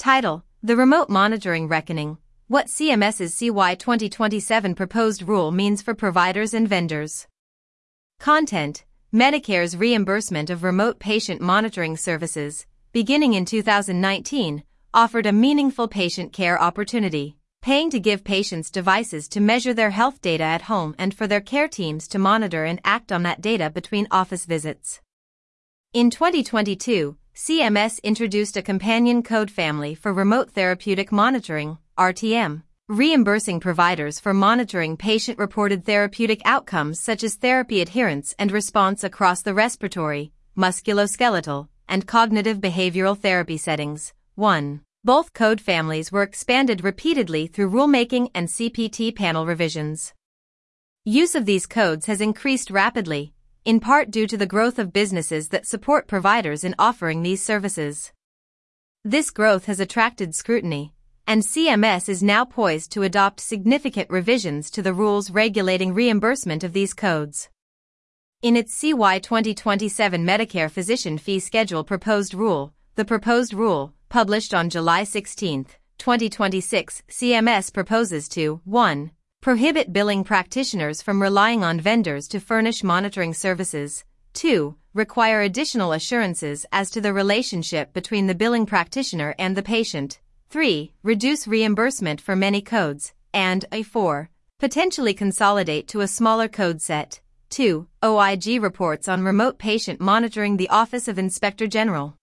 Title: The Remote Monitoring Reckoning, What CMS's CY 2027 Proposed Rule Means for Providers and Vendors. Content: Medicare's reimbursement of remote patient monitoring services, beginning in 2019, offered a meaningful patient care opportunity, paying to give patients devices to measure their health data at home and for their care teams to monitor and act on that data between office visits. In 2022, CMS introduced a companion code family for remote therapeutic monitoring, RTM, reimbursing providers for monitoring patient-reported therapeutic outcomes such as therapy adherence and response across the respiratory, musculoskeletal, and cognitive behavioral therapy settings. 1. Both code families were expanded repeatedly through rulemaking and CPT panel revisions. Use of these codes has increased rapidly, in part due to the growth of businesses that support providers in offering these services. This growth has attracted scrutiny, and CMS is now poised to adopt significant revisions to the rules regulating reimbursement of these codes. In its CY 2027 Medicare Physician Fee Schedule Proposed Rule, the proposed rule, published on July 16, 2026, CMS proposes to 1. Prohibit billing practitioners from relying on vendors to furnish monitoring services. 2. Require additional assurances as to the relationship between the billing practitioner and the patient. 3. Reduce reimbursement for many codes. And 4. Potentially consolidate to a smaller code set. 2. OIG reports on remote patient monitoring. The Office of Inspector General,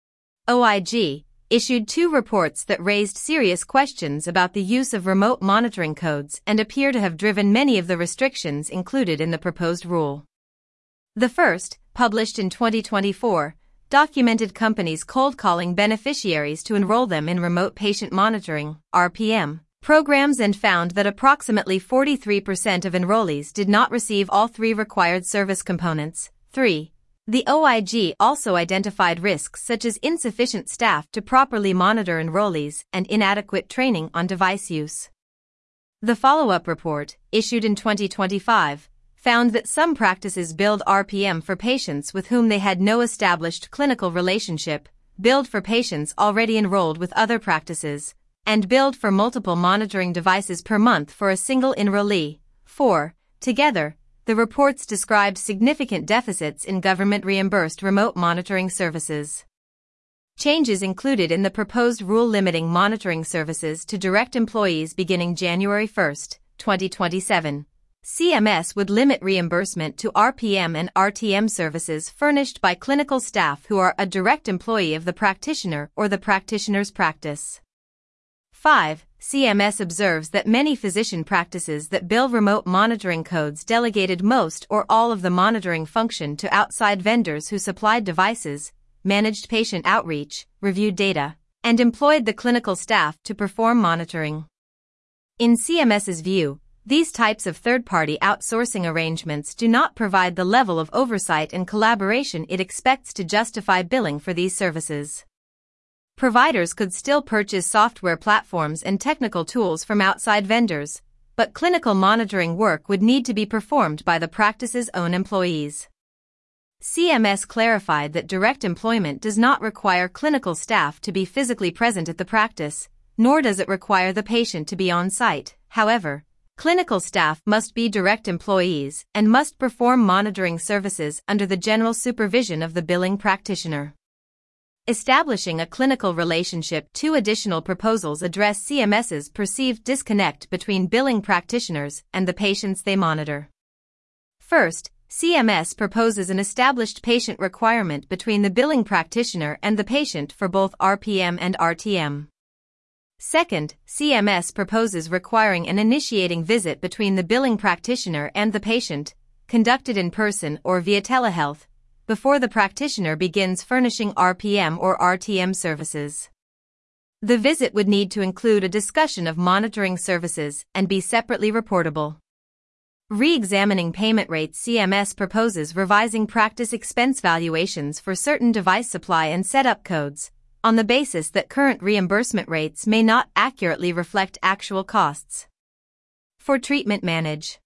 OIG, issued 2 reports that raised serious questions about the use of remote monitoring codes and appear to have driven many of the restrictions included in the proposed rule. The first, published in 2024, documented companies cold-calling beneficiaries to enroll them in remote patient monitoring, RPM, programs and found that approximately 43% of enrollees did not receive all 3 required service components. 3. The OIG also identified risks such as insufficient staff to properly monitor enrollees and inadequate training on device use. The follow-up report, issued in 2025, found that some practices billed RPM for patients with whom they had no established clinical relationship, billed for patients already enrolled with other practices, and billed for multiple monitoring devices per month for a single enrollee. 4. Together, the reports described significant deficits in government-reimbursed remote monitoring services. Changes included in the proposed rule limiting monitoring services to direct employees beginning January 1, 2027. CMS would limit reimbursement to RPM and RTM services furnished by clinical staff who are a direct employee of the practitioner or the practitioner's practice. 5. CMS observes that many physician practices that bill remote monitoring codes delegated most or all of the monitoring function to outside vendors who supplied devices, managed patient outreach, reviewed data, and employed the clinical staff to perform monitoring. In CMS's view, these types of third-party outsourcing arrangements do not provide the level of oversight and collaboration it expects to justify billing for these services. Providers could still purchase software platforms and technical tools from outside vendors, but clinical monitoring work would need to be performed by the practice's own employees. CMS clarified that direct employment does not require clinical staff to be physically present at the practice, nor does it require the patient to be on site. However, clinical staff must be direct employees and must perform monitoring services under the general supervision of the billing practitioner. Establishing a clinical relationship. 2 additional proposals address CMS's perceived disconnect between billing practitioners and the patients they monitor. First, CMS proposes an established patient requirement between the billing practitioner and the patient for both RPM and RTM. Second, CMS proposes requiring an initiating visit between the billing practitioner and the patient, conducted in person or via telehealth, before the practitioner begins furnishing RPM or RTM services. The visit would need to include a discussion of monitoring services and be separately reportable. Re-examining payment rates. CMS proposes revising practice expense valuations for certain device supply and setup codes, on the basis that current reimbursement rates may not accurately reflect actual costs. For treatment manage.